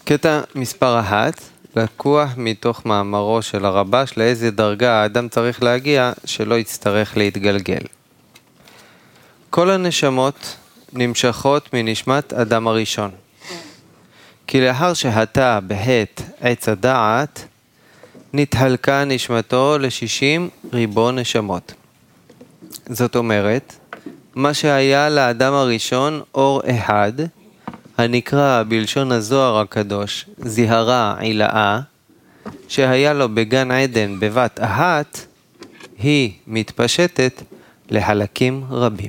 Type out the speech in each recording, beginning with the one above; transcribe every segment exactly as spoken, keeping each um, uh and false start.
קטע מספר אחת, לקוח מתוך מאמרו של הרבש לאיזה דרגה האדם צריך להגיע שלא יצטרך להתגלגל. כל הנשמות נמשכות מנשמת אדם הראשון. כי לאחר שהתה בהת עץ הדעת, נתהלקה נשמתו לשישים ריבון נשמות. זאת אומרת, מה שהיה לאדם הראשון אור אחד, הנקרא בלשון הזוהר הקדוש זיהרה עילאה, שהיה לו בגן עדן בבת אחת, היא מתפשטת לחלקים רבים.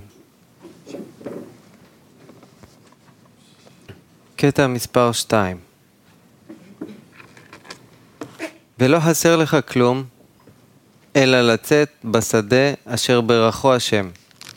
קטע מספר שתיים. ולא חסר לך כלום, אלא לצאת בשדה אשר ברכו השם,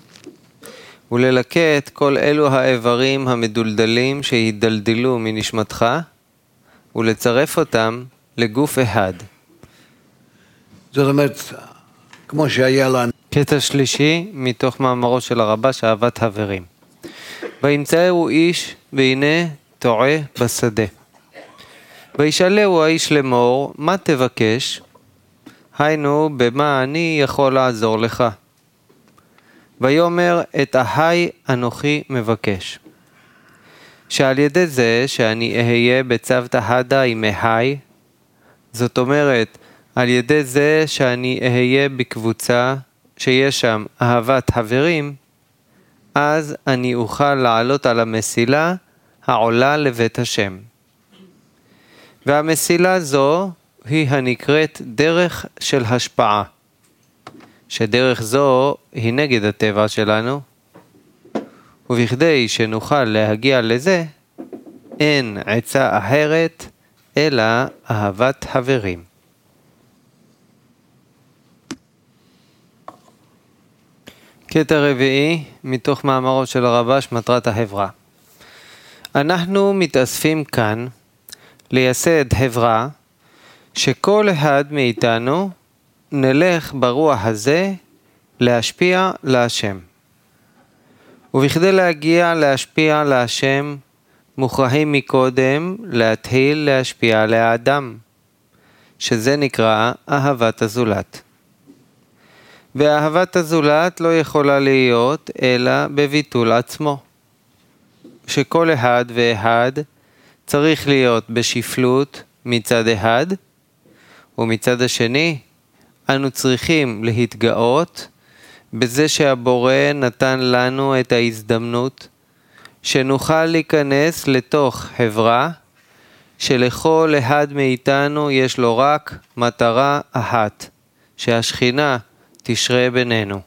וללקט כל אלו האיברים המדולדלים שהידלדלו מנשמתך, ולצרף אותם לגוף אחד. זאת אומרת, כמו שהיה לנו. קטע שלישי מתוך מאמרו של הרבש אהבת חברים. וימצאהו איש והנה טועה בשדה. וישאלהו האיש לאמור, מה תבקש? היינו, במה אני יכול לעזור לך? ויאמר, את החי אנוכי מבקש. שעל ידי זה שאני אהיה בצוותא חדא עם החי, זאת אומרת, על ידי זה שאני אהיה בקבוצה שיש שם אהבת חברים, אז אני אוכל לעלות על המסילה העולה לבית השם. והמסילה זו היא הנקראת דרך של השפעה, שדרך זו היא נגד הטבע שלנו, ובכדי שנוכל להגיע לזה, אין עצה אחרת אלא אהבת חברים. קטע רביעי מתוך מאמרו של הרבש מטרת החברה. אנחנו מתאספים כאן לייסד חברה שכל אחד מאיתנו נלך ברוח הזה להשפיע להשם. ובכדי להגיע להשפיע להשם, מוכרחים מקודם להתחיל להשפיע לאדם, שזה נקרא אהבת הזולת. ואהבת הזולת לא יכולה להיות אלא בביטול עצמו. שכל אחד ואחד צריך להיות בשפלות מצד אחד, ומצד השני אנו צריכים להתגאות בזה שהבורא נתן לנו את ההזדמנות שנוכל להיכנס לתוך חברה שלכל אחד מאיתנו יש לו רק מטרה אחת, שהשכינה תשרה בינינו.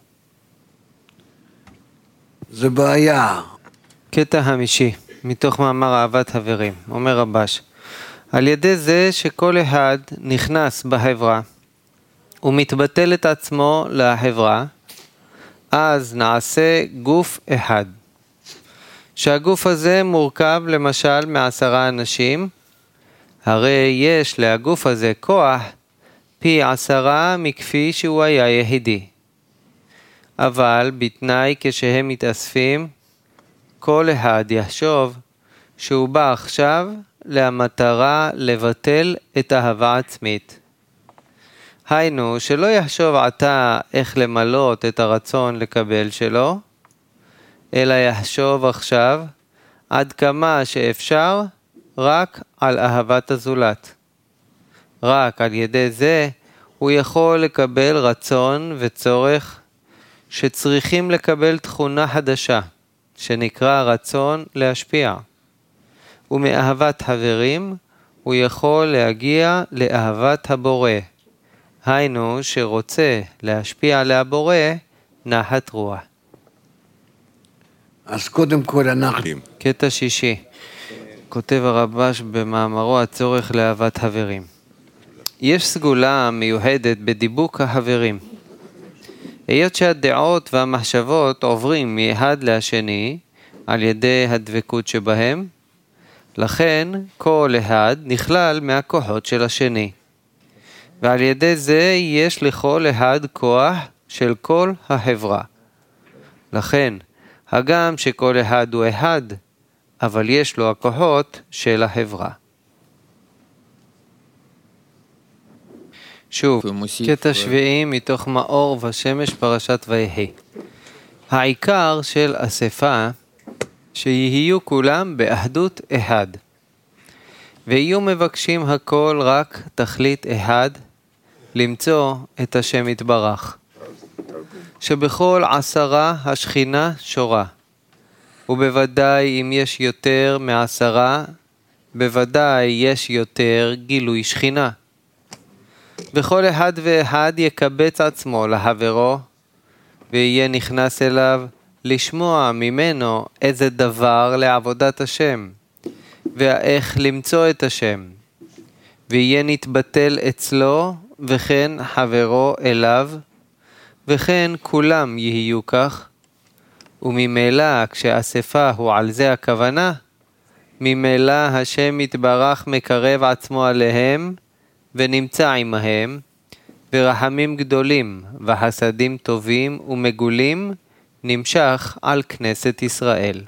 זה בעיה. קטע חמישי מתוך מאמר אהבת חברים, אומר רבש, על ידי זה שכל אחד נכנס בחברה ומתבטל את עצמו לחברה, אז נעשה גוף אחד. שהגוף הזה מורכב למשל מעשרה אנשים, הרי יש להגוף הזה כוח פי עשרה מכפי שהוא היה יחידי. אבל בתנאי כשהם מתאספים, כל אחד יחשוב שהוא בא עכשיו למטרה לבטל את האהבה עצמית. היינו, שלא יחשוב עתה איך למלות את הרצון לקבל שלו, אלא יחשוב עכשיו עד כמה שאפשר רק על אהבת הזולת. רק על ידי זה הוא יכול לקבל רצון וצורך שצריכים לקבל תכונה חדשה, שנקרא רצון להשפיע. ומאהבת חברים הוא יכול להגיע לאהבת הבורא. היינו שרוצה להשפיע על הבורא נחת רוח. אז קודם כל אנחנו. קטע שישי. כותב הרבש במאמרו הצורך לאהבת חברים. יש סגולה מיוחדת בדיבוק החברים. היות שהדעות והמחשבות עוברים מאחד לשני על ידי הדבקות שבהם, לכן כל אחד נכלל מהכוחות של השני. ועל ידי זה יש לכל אחד כוח של כל החברה. לכן, הגם שכל אחד הוא אחד, אבל יש לו הכוחות של החברה. שוב, ומוסיף, קטע שביעי מתוך מאור ושמש פרשת ויהי. העיקר של אספה שיהיו כולם באחדות אחד, ויהיו מבקשים הכל רק תכלית אחד, למצוא את השם יתברך, שבכל עשרה השכינה שורה, ובוודאי אם יש יותר מעשרה, בוודאי יש יותר גילוי שכינה. וכל אחד ואחד יקבץ עצמו לחברו, ויהיה נכנס אליו לשמוע ממנו איזה דבר לעבודת השם, ואיך למצוא את השם, ויהיה נתבטל אצלו, וכן חברו אליו, וכן כולם יהיו כך. וממילא כשאספה הוא על זה הכוונה, ממילא השם יתברך מקרב עצמו עליהם, ונמצא עמהם, ורחמים גדולים וחסדים טובים ומגולים נמשך על כנסת ישראל.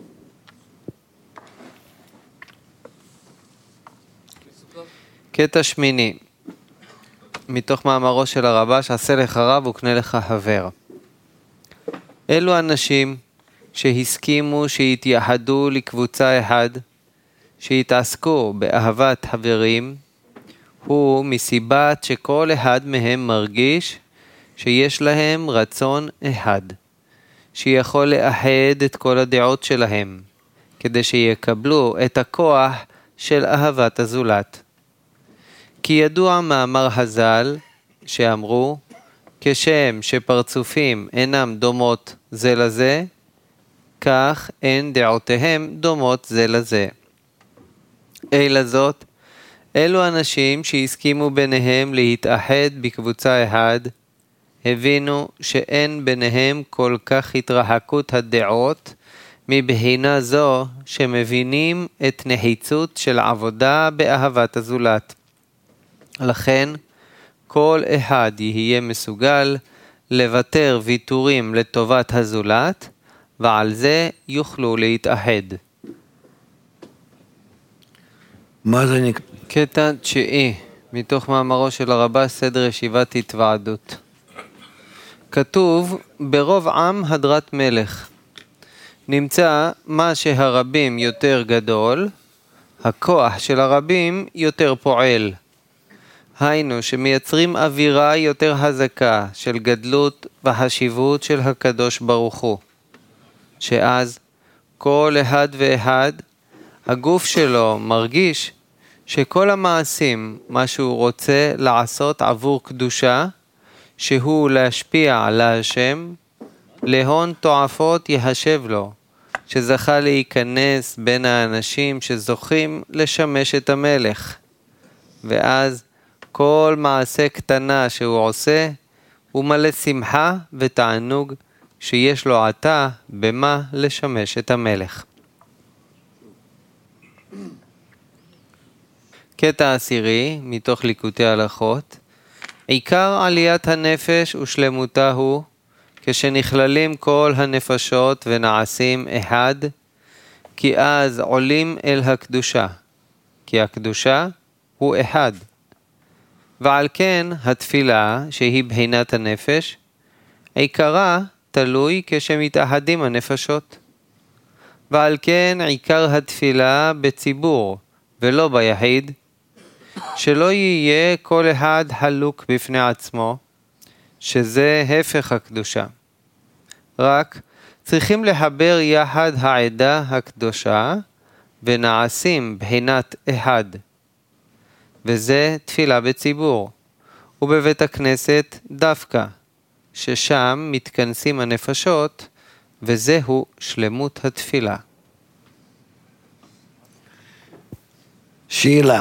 קטע שמיני מתוך מאמרו של הרבש, עשה לך רב וקנה לך חבר. אלו אנשים שהסכימו שיתייחדו לקבוצה אחד, שהתעסקו באהבת חברים, הוא מסיבת שכל אחד מהם מרגיש שיש להם רצון אחד, שיכול לאחד את כל הדעות שלהם, כדי שיקבלו את הכוח של אהבת הזולת. כי ידוע מאמר חז"ל שאמרו, כשם שפרצופים אינם דומות זה לזה, כך אין דעותיהם דומות זה לזה. אלא זאת, אלו אנשים שהסכימו ביניהם להתאחד בקבוצה אחד, הבינו שאין ביניהם כל כך התרחקות הדעות, מבחינה זו שמבינים את נחיצות של עבודה באהבת הזולת. לכן, כל אחד יהיה מסוגל לוותר ויתורים לטובת הזולת, ועל זה יוכלו להתאחד. מה זה נקרא? קטע תשיעי מתוך מאמרו של הרבש, סדר ישיבת התוועדות. כתוב, ברוב עם הדרת מלך. נמצא מה שהרבים יותר גדול, הכוח של הרבים יותר פועל. היינו שמייצרים אווירה יותר חזקה של גדלות וחשיבות של הקדוש ברוך הוא. שאז כל אחד ואחד, הגוף שלו מרגיש שכל המעשים, מה שהוא רוצה לעשות עבור קדושה, שהוא להשפיע על השם, להון תועפות יחשב לו, שזכה להיכנס בין האנשים שזוכים לשמש את המלך. ואז כל מעשה קטנה שהוא עושה, הוא מלא שמחה ותענוג שיש לו עתה במה לשמש את המלך. קטע עשירי מתוך ליקוטי הלכות. עיקר עליית הנפש ושלמותה הוא כשנכללים כל הנפשות ונעשים אחד, כי אז עולים אל הקדושה, כי הקדושה הוא אחד. ועל כן התפילה שהיא בחינת הנפש, עיקרה תלוי כשמתאחדים הנפשות. ועל כן עיקר התפילה בציבור ולא ביחיד, שלא יהיה כל אחד חלוק בפני עצמו, שזה הפך הקדושה. רק צריכים לחבר יחד העדה הקדושה ונעשים בחינת אחד. וזה תפילה בציבור, ובבית הכנסת דווקא, ששם מתכנסים הנפשות, וזהו שלמות התפילה. שאלה.